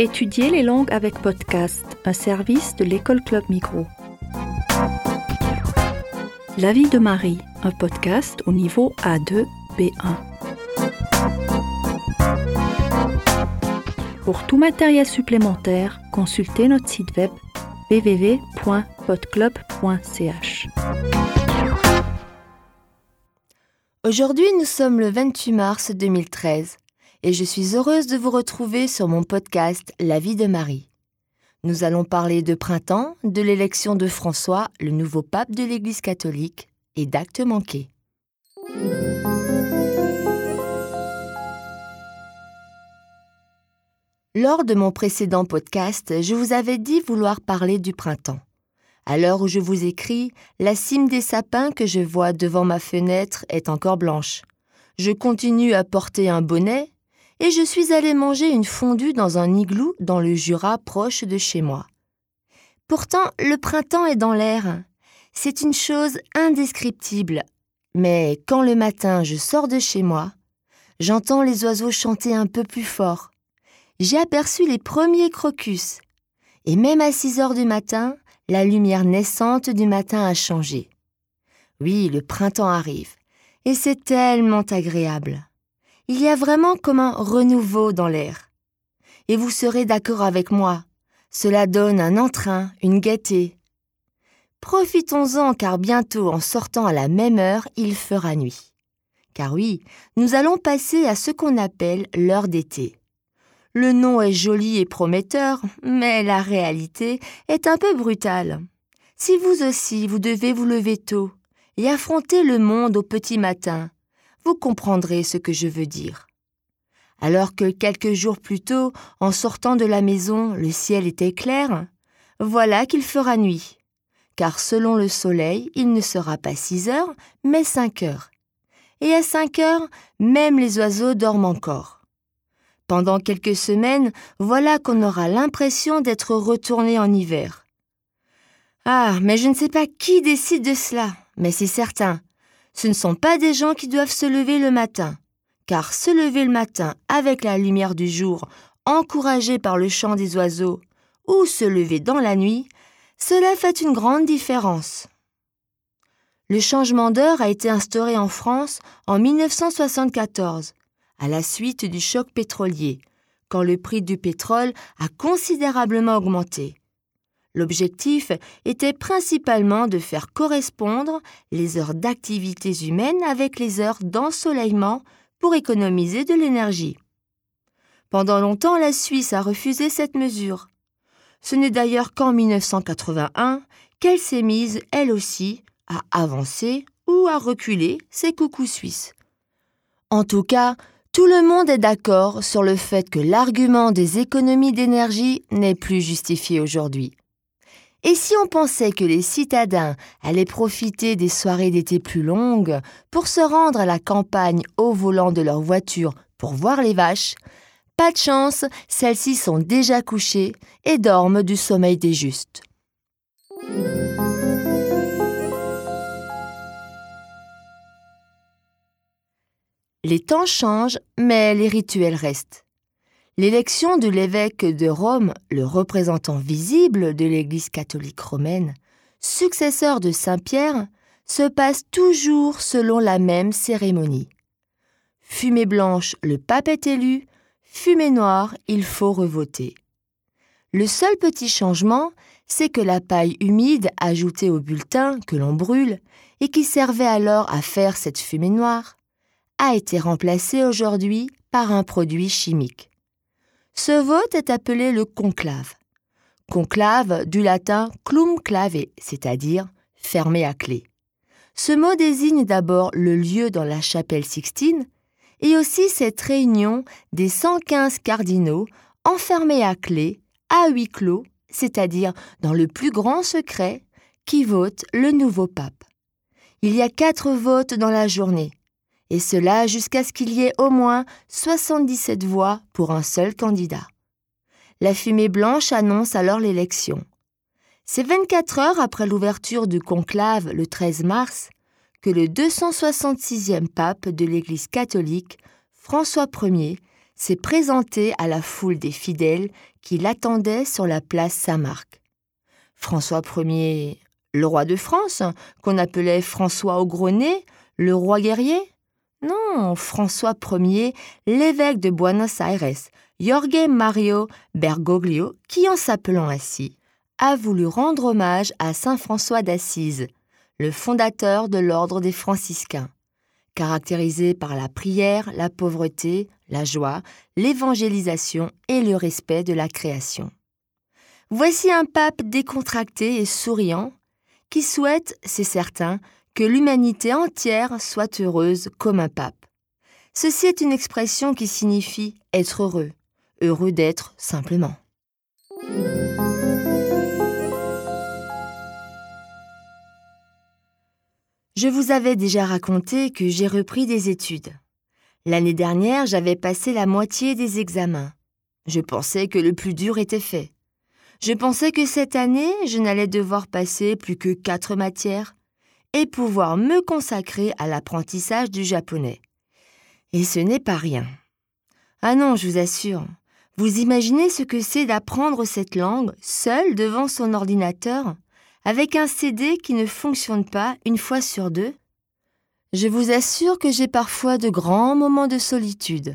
Étudier les langues avec podcast, un service de l'École Club Migros. La vie de Marie, un podcast au niveau A2, B1. Pour tout matériel supplémentaire, consultez notre site web www.podclub.ch. Aujourd'hui, nous sommes le 28 mars 2013 et je suis heureuse de vous retrouver sur mon podcast La vie de Marie. Nous allons parler de printemps, de l'élection de François, le nouveau pape de l'Église catholique, et d'actes manqués. Lors de mon précédent podcast, je vous avais dit vouloir parler du printemps. À l'heure où je vous écris, la cime des sapins que je vois devant ma fenêtre est encore blanche. Je continue à porter un bonnet et je suis allée manger une fondue dans un igloo dans le Jura proche de chez moi. Pourtant, le printemps est dans l'air. C'est une chose indescriptible. Mais quand le matin je sors de chez moi, j'entends les oiseaux chanter un peu plus fort. J'ai aperçu les premiers crocus. Et même à 6 heures du matin, la lumière naissante du matin a changé. Oui, le printemps arrive. Et c'est tellement agréable. Il y a vraiment comme un renouveau dans l'air. Et vous serez d'accord avec moi, cela donne un entrain, une gaieté. Profitons-en car bientôt, en sortant à la même heure, il fera nuit. Car oui, nous allons passer à ce qu'on appelle l'heure d'été. Le nom est joli et prometteur, mais la réalité est un peu brutale. Si vous aussi, vous devez vous lever tôt et affronter le monde au petit matin, vous comprendrez ce que je veux dire. Alors que quelques jours plus tôt, en sortant de la maison, le ciel était clair, voilà qu'il fera nuit. Car selon le soleil, il ne sera pas 6 heures, mais 5 heures. Et à 5 heures, même les oiseaux dorment encore. Pendant quelques semaines, voilà qu'on aura l'impression d'être retourné en hiver. Ah, mais je ne sais pas qui décide de cela, mais c'est certain. Ce ne sont pas des gens qui doivent se lever le matin, car se lever le matin avec la lumière du jour, encouragé par le chant des oiseaux, ou se lever dans la nuit, cela fait une grande différence. Le changement d'heure a été instauré en France en 1974, à la suite du choc pétrolier, quand le prix du pétrole a considérablement augmenté. L'objectif était principalement de faire correspondre les heures d'activités humaines avec les heures d'ensoleillement pour économiser de l'énergie. Pendant longtemps, la Suisse a refusé cette mesure. Ce n'est d'ailleurs qu'en 1981 qu'elle s'est mise, elle aussi, à avancer ou à reculer ses coucous suisses. En tout cas, tout le monde est d'accord sur le fait que l'argument des économies d'énergie n'est plus justifié aujourd'hui. Et si on pensait que les citadins allaient profiter des soirées d'été plus longues pour se rendre à la campagne au volant de leur voiture pour voir les vaches, pas de chance, celles-ci sont déjà couchées et dorment du sommeil des justes. Les temps changent, mais les rituels restent. L'élection de l'évêque de Rome, le représentant visible de l'Église catholique romaine, successeur de Saint-Pierre, se passe toujours selon la même cérémonie. Fumée blanche, le pape est élu, fumée noire, il faut revoter. Le seul petit changement, c'est que la paille humide ajoutée au bulletin que l'on brûle et qui servait alors à faire cette fumée noire, a été remplacée aujourd'hui par un produit chimique. Ce vote est appelé le conclave. Conclave du latin clum clave, c'est-à-dire fermé à clé. Ce mot désigne d'abord le lieu dans la chapelle Sixtine et aussi cette réunion des 115 cardinaux enfermés à clé, à huis clos, c'est-à-dire dans le plus grand secret, qui votent le nouveau pape. Il y a 4 votes dans la journée. Et cela jusqu'à ce qu'il y ait au moins 77 voix pour un seul candidat. La fumée blanche annonce alors l'élection. C'est 24 heures après l'ouverture du conclave le 13 mars que le 266e pape de l'Église catholique, François Ier, s'est présenté à la foule des fidèles qui l'attendaient sur la place Saint-Marc. François Ier, le roi de France, qu'on appelait François au gros nez, le roi guerrier? Non, François Ier, l'évêque de Buenos Aires, Jorge Mario Bergoglio, qui en s'appelant ainsi, a voulu rendre hommage à saint François d'Assise, le fondateur de l'ordre des franciscains, caractérisé par la prière, la pauvreté, la joie, l'évangélisation et le respect de la création. Voici un pape décontracté et souriant qui souhaite, c'est certain, que l'humanité entière soit heureuse comme un pape. Ceci est une expression qui signifie être heureux, heureux d'être simplement. Je vous avais déjà raconté que j'ai repris des études. L'année dernière, j'avais passé la moitié des examens. Je pensais que le plus dur était fait. Je pensais que cette année, je n'allais devoir passer plus que 4 matières et pouvoir me consacrer à l'apprentissage du japonais. Et ce n'est pas rien. Ah non, je vous assure, vous imaginez ce que c'est d'apprendre cette langue seul devant son ordinateur, avec un CD qui ne fonctionne pas une fois sur 2? Je vous assure que j'ai parfois de grands moments de solitude.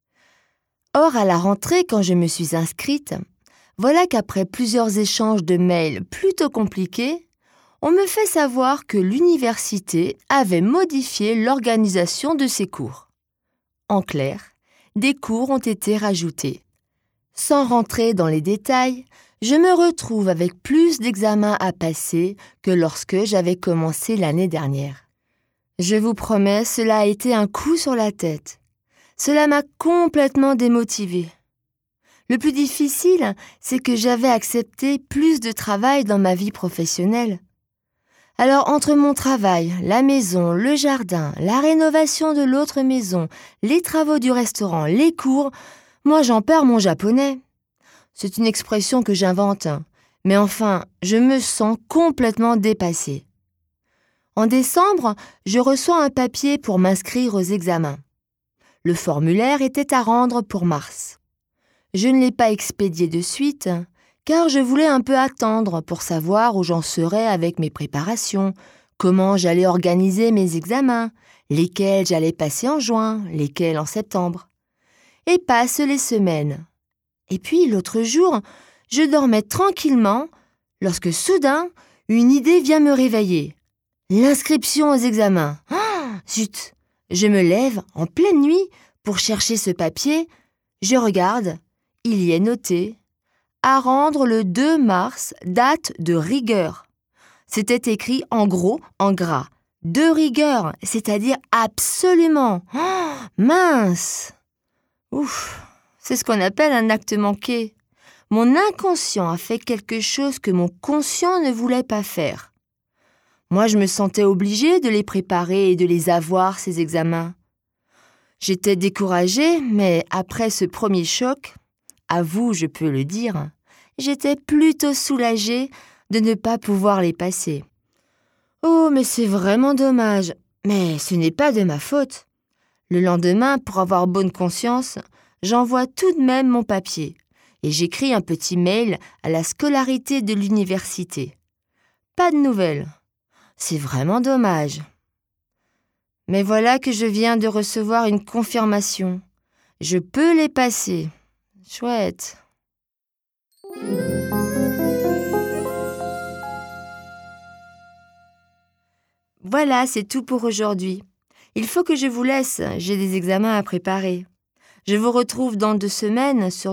Or, à la rentrée, quand je me suis inscrite, voilà qu'après plusieurs échanges de mails plutôt compliqués, on me fait savoir que l'université avait modifié l'organisation de ses cours. En clair, des cours ont été rajoutés. Sans rentrer dans les détails, je me retrouve avec plus d'examens à passer que lorsque j'avais commencé l'année dernière. Je vous promets, cela a été un coup sur la tête. Cela m'a complètement démotivée. Le plus difficile, c'est que j'avais accepté plus de travail dans ma vie professionnelle. Alors, entre mon travail, la maison, le jardin, la rénovation de l'autre maison, les travaux du restaurant, les cours, moi j'en perds mon japonais. C'est une expression que j'invente, mais enfin, je me sens complètement dépassée. En décembre, je reçois un papier pour m'inscrire aux examens. Le formulaire était à rendre pour mars. Je ne l'ai pas expédié de suite, car je voulais un peu attendre pour savoir où j'en serais avec mes préparations, comment j'allais organiser mes examens, lesquels j'allais passer en juin, lesquels en septembre. Et passent les semaines. Et puis, l'autre jour, je dormais tranquillement lorsque soudain, une idée vient me réveiller. L'inscription aux examens. Ah, zut! Je me lève en pleine nuit pour chercher ce papier. Je regarde, il y est noté « À rendre le 2 mars, date de rigueur ». C'était écrit en gros, en gras. De rigueur, c'est-à-dire absolument. Oh, mince! Ouf, c'est ce qu'on appelle un acte manqué. Mon inconscient a fait quelque chose que mon conscient ne voulait pas faire. Moi, je me sentais obligée de les préparer et de les avoir, ces examens. J'étais découragée, mais après ce premier choc, à vous, je peux le dire, j'étais plutôt soulagée de ne pas pouvoir les passer. Oh, mais c'est vraiment dommage, mais ce n'est pas de ma faute. Le lendemain, pour avoir bonne conscience, j'envoie tout de même mon papier et j'écris un petit mail à la scolarité de l'université. Pas de nouvelles. C'est vraiment dommage. Mais voilà que je viens de recevoir une confirmation. Je peux les passer. Chouette. Voilà, c'est tout pour aujourd'hui. Il faut que je vous laisse, j'ai des examens à préparer. Je vous retrouve dans 2 semaines sur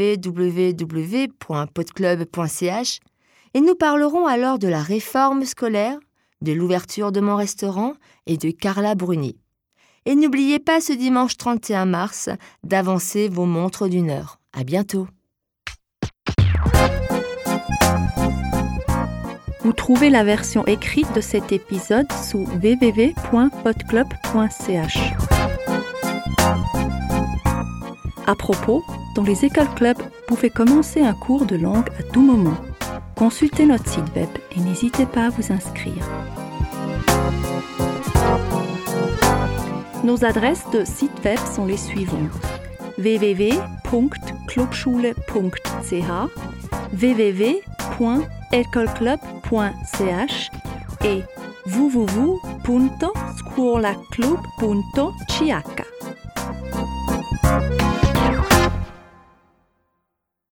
www.podclub.ch et nous parlerons alors de la réforme scolaire, de l'ouverture de mon restaurant et de Carla Bruni. Et n'oubliez pas ce dimanche 31 mars d'avancer vos montres d'1 heure. À bientôt. Vous trouvez la version écrite de cet épisode sous www.podclub.ch. À propos, dans les écoles clubs, vous pouvez commencer un cours de langue à tout moment. Consultez notre site web et n'hésitez pas à vous inscrire. Nos adresses de site web sont les suivantes: www.clubschule.ch, www.ecolclub.ch et www.scuolaclub.ch.